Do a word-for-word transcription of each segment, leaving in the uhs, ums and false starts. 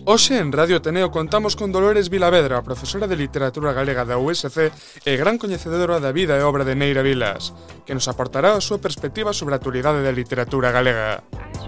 Hoxe en Radio Ateneo contamos con Dolores Vilavedra, profesora de Literatura Galega da U S C e gran coñecedora da vida e obra de Neira Vilas, que nos aportará a súa perspectiva sobre a actualidade da literatura galega.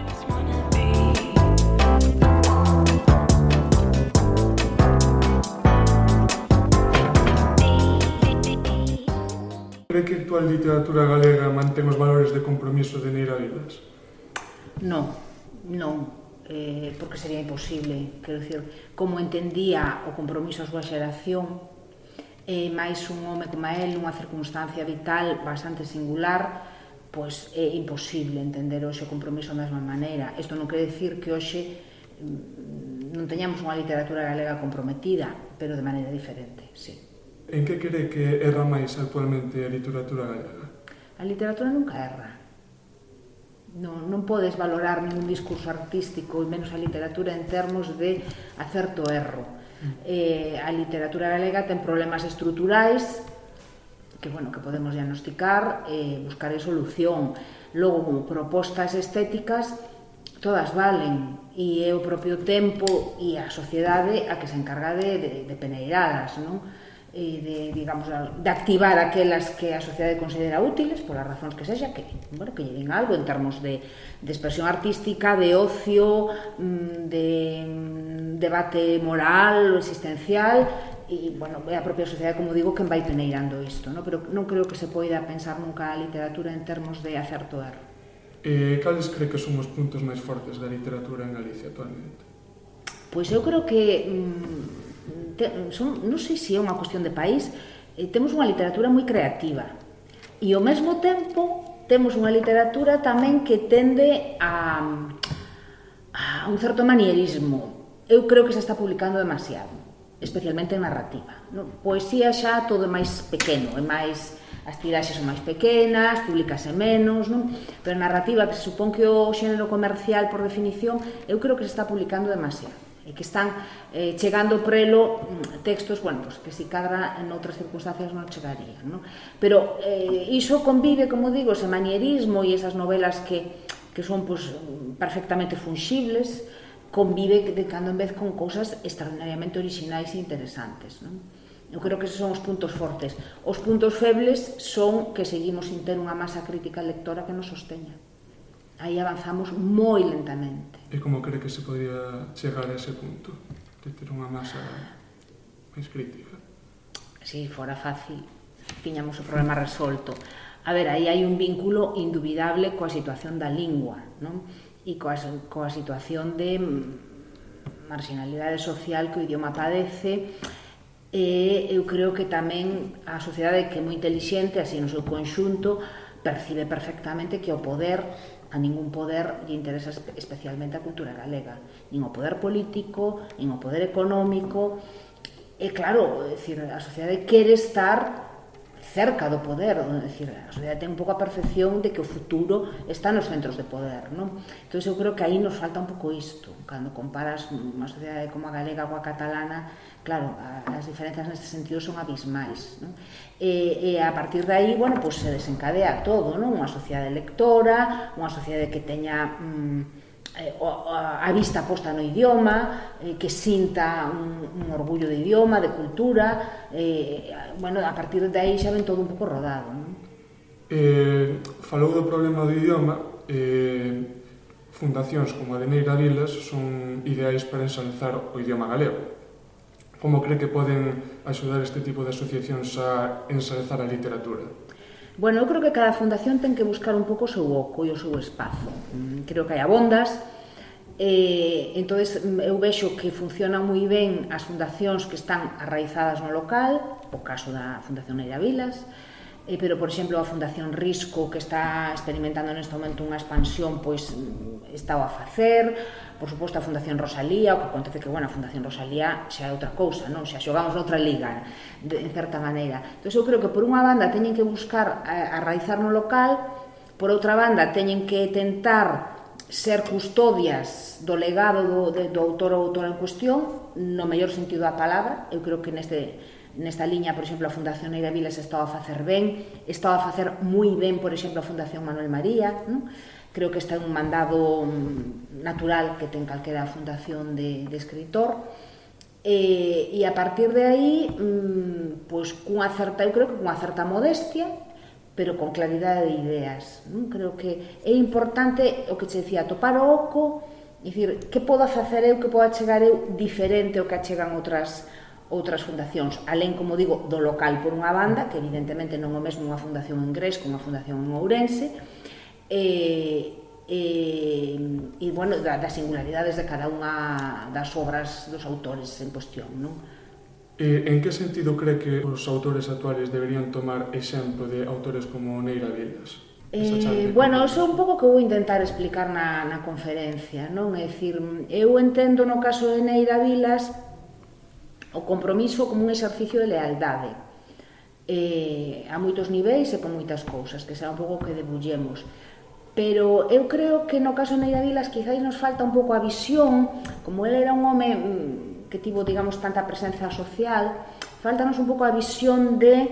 Cree que a actual literatura galega mantén os valores de compromiso de Neira Vilas? Non, non. Eh, porque sería imposible, quero dicir, como entendía o compromiso a súa xeración, eh, máis un home como a él, nunha circunstancia vital bastante singular, pois é imposible entender hoxe o compromiso da mesma maneira. Isto non quere dicir que hoxe non teñamos unha literatura galega comprometida, pero de maneira diferente, sí. En que cree que erra máis actualmente a literatura galega? A literatura nunca erra. Non, non podes valorar ningún discurso artístico e menos a literatura en termos de acerto o erro. Eh, a literatura galega ten problemas estruturais que, bueno, que podemos diagnosticar e eh, buscar solución. Logo, como propostas estéticas, todas valen, e é o propio tempo e a sociedade a que se encarga de, de, de peneiradas, non? E de, digamos, de activar aquelas que a sociedade considera útiles, polas razóns que sexa, que, bueno, que lleven algo en termos de, de expresión artística, de ocio, de debate moral, existencial, e, bueno, é a propia sociedade, como digo, quen vai peneirando isto, ¿no? Pero non creo que se poida pensar nunca a literatura en termos de acerto erro. E cales cree que son os puntos máis fortes da literatura en Galicia actualmente? Pois eu creo que... Mmm, Te, son, non sei se é unha cuestión de país, eh, temos unha literatura moi creativa e ao mesmo tempo temos unha literatura tamén que tende a, a un certo manierismo. Eu creo que se está publicando demasiado, especialmente en narrativa, no? Poesía xa todo é máis pequeno, é máis, as tiraxes son máis pequenas, publicase menos, non? Pero en narrativa, que se supón que o xénero comercial por definición, eu creo que se está publicando demasiado, e que están eh, chegando prelo textos, bueno, pues, que si cadra en outras circunstancias non chegarían, ¿no? Pero eh, iso convive, como digo, ese manierismo e esas novelas que, que son pues, perfectamente fungibles, convive de cando en vez con cousas extraordinariamente orixinais e interesantes, ¿no? Eu creo que esos son os puntos fortes. Os puntos febles son que seguimos sin ter unha masa crítica lectora que nos sosteña. Aí avanzamos moi lentamente. E como cree que se podría chegar a ese punto de ter unha masa máis crítica? Si, fora fácil, tiñamos o problema resolto. A ver, aí hai un vínculo indubidable coa situación da lingua, non? E coa, coa situación de marginalidade social que o idioma padece. E eu creo que tamén a sociedade, que é moi intelixente, así no seu conxunto, percibe perfectamente que o poder, a ningún poder lle interesa especialmente a cultura galega, nin o poder político, nin o poder económico. E claro, é dicir, a sociedade quere estar cerca do poder, é dicir, a sociedade ten un pouco a percepción de que o futuro está nos centros de poder, non? Entón eu creo que aí nos falta un pouco isto. Cando comparas unha sociedade como a galega coa catalana, claro, as diferenzas neste sentido son abismais, non? E, e a partir de aí, bueno, pues se desencadea todo, non? Unha sociedade lectora, unha sociedade que teña mm, a vista posta no idioma, eh, que sinta un, un orgullo de idioma, de cultura, eh, bueno, a partir de aí xa ven todo un pouco rodado, non? Eh, falou do problema do idioma, eh, fundacións como a de Neira Vilas son ideais para ensalzar o idioma galego. Como cree que poden axudar este tipo de asociacións a ensalzar a literatura? Bueno, eu creo que cada fundación ten que buscar un pouco o seu oco e o seu espazo. Creo que hai abondas, e, entonces eu vexo que funcionan moi ben as fundacións que están arraizadas no local, o caso da Fundación Neira Vilas, eh, pero, por exemplo, a Fundación Risco, que está experimentando neste momento unha expansión, pois está a facer. Por suposto, a Fundación Rosalía, o que acontece que, bueno, a Fundación Rosalía xa é outra cousa, non? Xa xogamos noutra liga, de, en certa maneira. Entón, eu creo que por unha banda teñen que buscar a, a raizar no local, por outra banda teñen que tentar ser custodias do legado do, de, do autor ou autora en cuestión, no mellor sentido da palabra. Eu creo que neste, nesta liña, por exemplo, a Fundación Neira Vilas estaba a facer ben, estaba a facer moi ben, por exemplo, a Fundación Manuel María, non? creo que está en un mandado natural que ten calquera fundación de, de escritor, e, e a partir de aí, pois, cunha certa, eu creo que cunha certa modestia, pero con claridade de ideas. Non? Creo que é importante, o que che decía, topar o oco, e dicir, que podo facer eu, que podo achegar eu diferente ao que achegan outras outras fundacións, alén, como digo, do local por unha banda, que evidentemente non é o mesmo unha fundación en Gres que unha fundación en Ourense, e, e, e bueno, da, das singularidades de cada unha das obras dos autores en cuestión, non? E en que sentido cree que os autores actuales deberían tomar exemplo de autores como Neira Vilas? Eh, bueno, iso é un pouco que vou intentar explicar na, na conferencia, non? É dicir, eu entendo no caso de Neira Vilas o compromiso como un exercicio de lealdade, eh, a moitos niveis e con moitas cousas, que será un pouco que debullemos. Pero eu creo que no caso de Neira Vilas quizáis nos falta un pouco a visión, como ele era un home que tivo, digamos, tanta presenza social, faltanos un pouco a visión de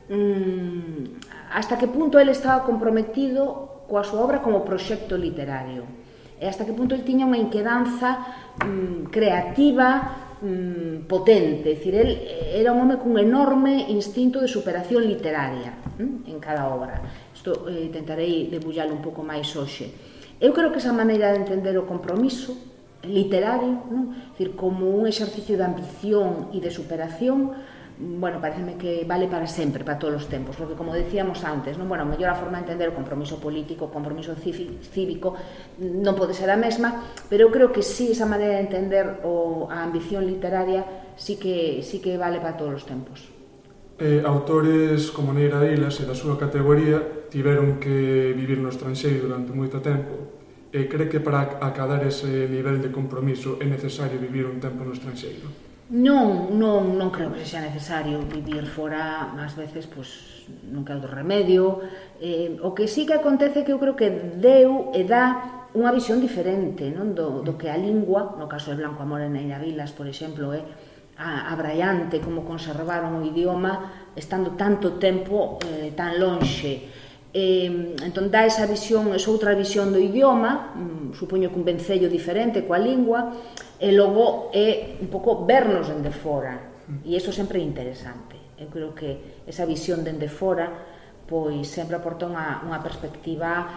mmm, hasta que punto ele estaba comprometido coa súa obra como proxecto literario, e hasta que punto ele tiña unha inquedanza mmm, creativa, mmm, potente. É dicir, ele era un home cun enorme instinto de superación literaria mmm, en cada obra. Isto eh, tentarei debullalo un pouco máis hoxe. Eu creo que esa maneira de entender o compromiso literario, non? É dicir, como un exercicio de ambición e de superación, bueno, pareceme que vale para sempre, para todos os tempos, porque como decíamos antes, non? Bueno, a mellor a forma de entender o compromiso político, o compromiso cívico non pode ser a mesma, pero eu creo que sí, esa maneira de entender o, a ambición literaria sí que, sí que vale para todos os tempos. Eh, autores como Neira Vilas e da súa categoría tiveron que vivir no estranxeiro durante moito tempo. E cree que para acadar ese nivel de compromiso é necesario vivir un tempo no estranxeiro? Non, non, non creo que sea necesario vivir fora, ás veces, pois, non queda outro remedio. Eh, o que sí que acontece que eu creo que deu e dá unha visión diferente, non? Do, do que a lingua, no caso de Blanco Amor e Neira Vilas, por exemplo, é a, abraiante como conservaron o idioma estando tanto tempo eh, tan lonxe. Eh, entón dá esa visión, esa outra visión do idioma, mm, supoño que un vencello diferente coa lingua, e logo é un pouco vernos dende fora, e iso sempre é interesante. Eu creo que esa visión dende fora pois sempre aporta unha, unha perspectiva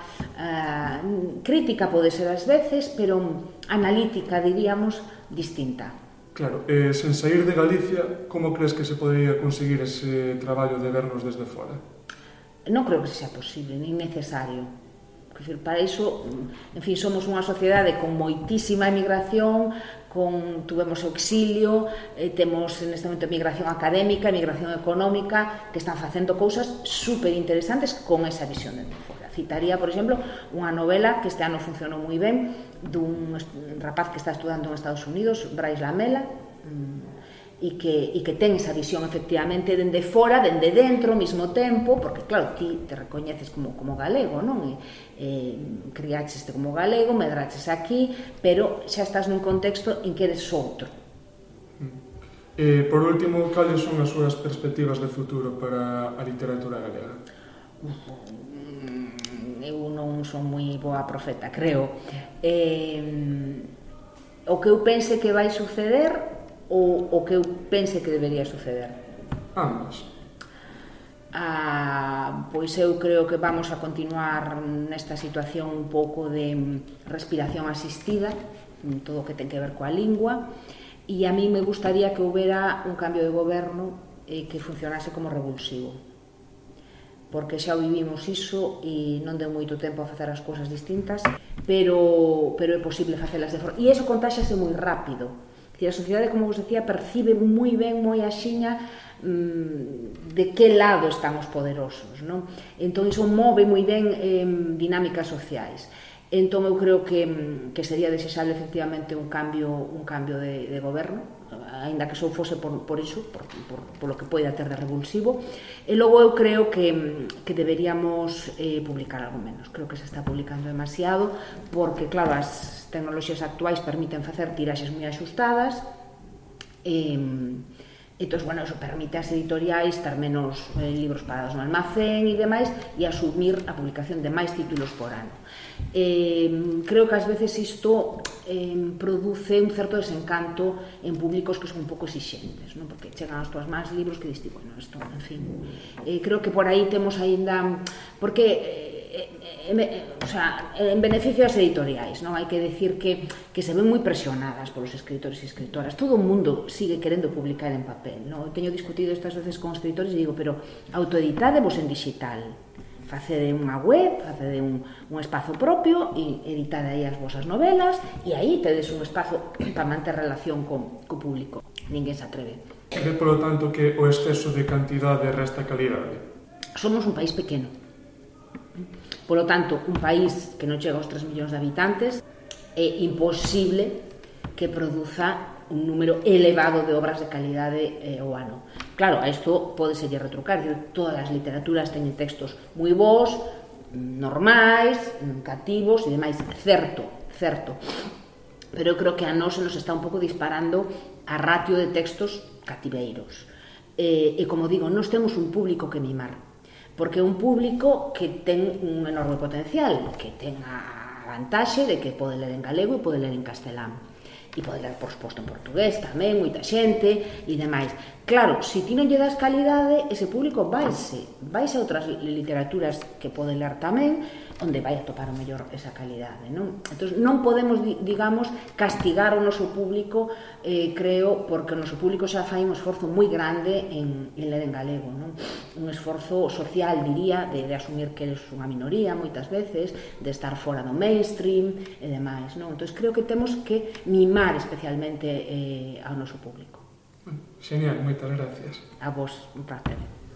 uh, crítica, pode ser ás veces, pero analítica, diríamos, distinta. Claro, eh, sen sair de Galicia, como crees que se podería conseguir ese traballo de vernos desde fora? Non creo que sea posible, nin necesario. Para iso, en fin, somos unha sociedade con moitísima emigración, con, tuvemos o exilio, eh, temos neste momento emigración académica, emigración económica, que están facendo cousas super interesantes con esa visión de fora. Citaría, por exemplo, unha novela que este ano funcionou moi ben, dun rapaz que está estudando en Estados Unidos, Bryce Lamela, mmm, e que, e que ten esa visión efectivamente dende fora, dende dentro ao mesmo tempo, porque claro, ti te recoñeces como, como galego, non? E, eh, criácheste como galego, medraches aquí, pero xa estás nun contexto en que eres outro. Eh, por último, cales son as súas perspectivas de futuro para a literatura galega? Eu non son moi boa profeta, creo. Eh, o que eu pense que vai suceder ou o que eu pense que debería suceder? Ambas. Ah, pois eu creo que vamos a continuar nesta situación un pouco de respiración asistida, todo o que ten que ver coa lingua, e a mí me gustaría que houbera un cambio de goberno eh, que funcionase como revulsivo, porque xa vivimos iso e non deu moito tempo a facer as cousas distintas, pero, pero é posible facelas de forma, e iso contáxase moi rápido. A sociedade, como vos decía, percibe moi ben, moi axiña mmm, de que lado están os poderosos, non? Entón, iso move moi ben eh, dinámicas sociais. Entón, eu creo que, que sería desexable, efectivamente, un cambio, un cambio de, de goberno, aínda que só fose por, por iso, por, por, por lo que poida ter de revulsivo. E logo eu creo que, que deberíamos eh, publicar algo menos. Creo que se está publicando demasiado, porque, claro, as tecnoloxías actuais permiten facer tiraxes moi axustadas, e, Entón, bueno, eso permite ás editoriais ter menos eh, libros parados no almacén e demais, e asumir a publicación de máis títulos por ano. Eh, creo que ás veces isto eh, produce un certo desencanto en públicos que son un pouco exixentes, non? Porque chegan aos túas máis libros que diste, bueno, isto, en fin, eh, creo que por aí temos aínda, porque eh, eh, eh, o sea, en beneficio das editoriais, non? Hai que decir que, que se ven moi presionadas polos escritores e escritoras. Todo o mundo sigue querendo publicar en papel, non? Eu teño discutido estas veces con escritores e digo, pero autoeditadevos en digital, facede unha web, facede un, un espazo propio e editade aí as vosas novelas e aí tedes un espazo para manter relación co, co público. Ninguén se atreve. Ve, polo tanto, que o exceso de cantidade resta calidade? Somos un país pequeno. Polo tanto, un país que non chega aos tres millóns de habitantes é imposible que produza un número elevado de obras de calidade eh, ao ano. Claro, a isto pódeselle retrucar, todas as literaturas teñen textos moi bons, normais, cativos e demais, certo, certo. Pero eu creo que a nós se nos está un pouco disparando a ratio de textos cativeiros. E, e como digo, nós temos un público que mimar, porque é un público que ten un enorme potencial, que ten a vantaxe de que pode ler en galego e pode ler en castelán. E pode ler, por suposto, en portugués tamén, moita xente e demais. Claro, se ti non lle das calidade, ese público vaise, vaise a outras literaturas que pode ler tamén, onde vai a topar o mellor esa calidade, non? Entón, non podemos, digamos, castigar o noso público, eh, creo, porque o noso público xa fai un esforzo moi grande en, en ler en galego, non? Un esforzo social, diría, de, de asumir que eres unha minoría, moitas veces, de estar fora do mainstream e demais, non? Entón, creo que temos que mimar especialmente eh, ao noso público. Genial, moitas gracias. A vos, un placer.